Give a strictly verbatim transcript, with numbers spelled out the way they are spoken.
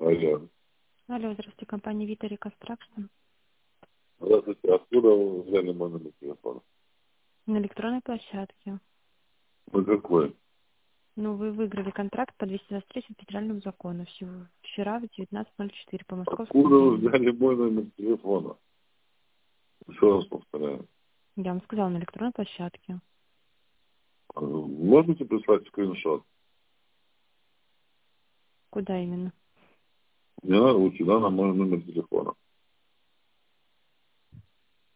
Алло. Алло, здравствуйте, компания Vita Reconstruction. Здравствуйте, откуда вы взяли мой номер телефона? На электронной площадке. Вы какой? Ну, вы выиграли контракт по двести двадцать третьему федеральному закону всего вчера в девятнадцать ноль четыре по московскому Откуда вы времени. взяли мой номер телефона? Еще раз повторяю. Я вам сказала, на электронной площадке. А вы Можете прислать скриншот? Куда именно? Мне надо у тебя на мой номер телефона.